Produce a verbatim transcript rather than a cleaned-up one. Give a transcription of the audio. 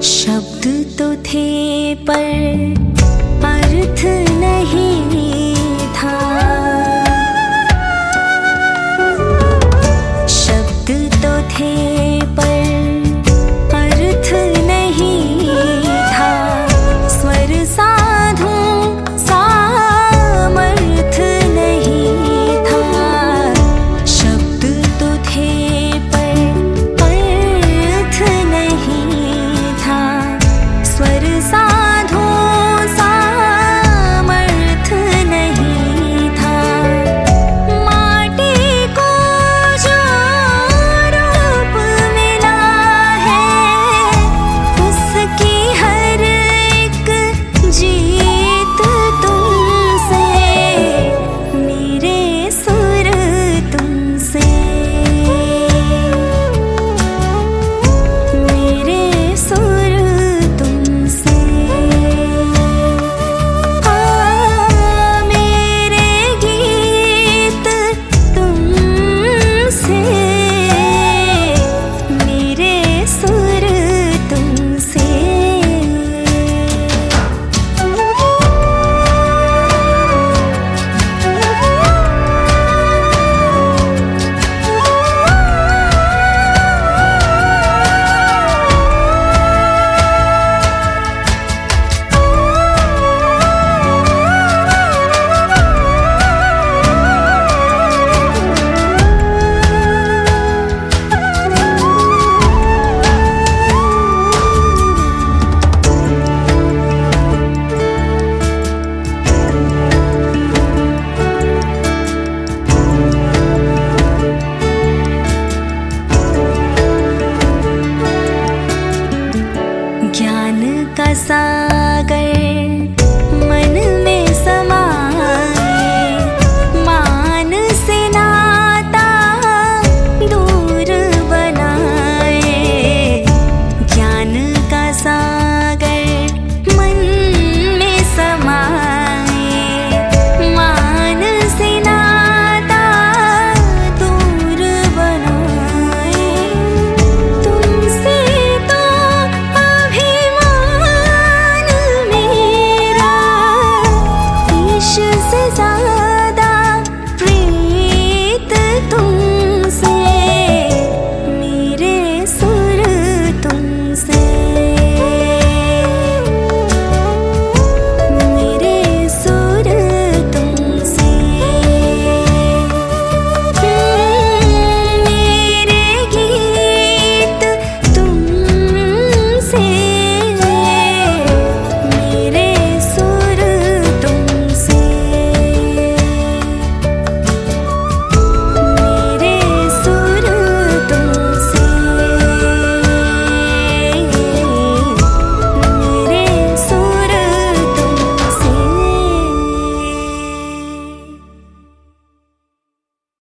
शब्द तो थे पर अर्थ नहीं था। शब्द तो थे पर अर्थ नहीं था। स्वर साधूं सामर्थ नहीं था। शब्द तो थे पर अर्थ नहीं था। स्वर साधूं सामर्थ नहीं था। माटी को जो रूप मिला है, उसकी हर एक जीत तुमसे। मेरे सुर तुमसे, मेरे सुर तुमसे। हाँ, मेरे गीत तुमसे, मेरे सुर तुमसे। ज्ञान का सा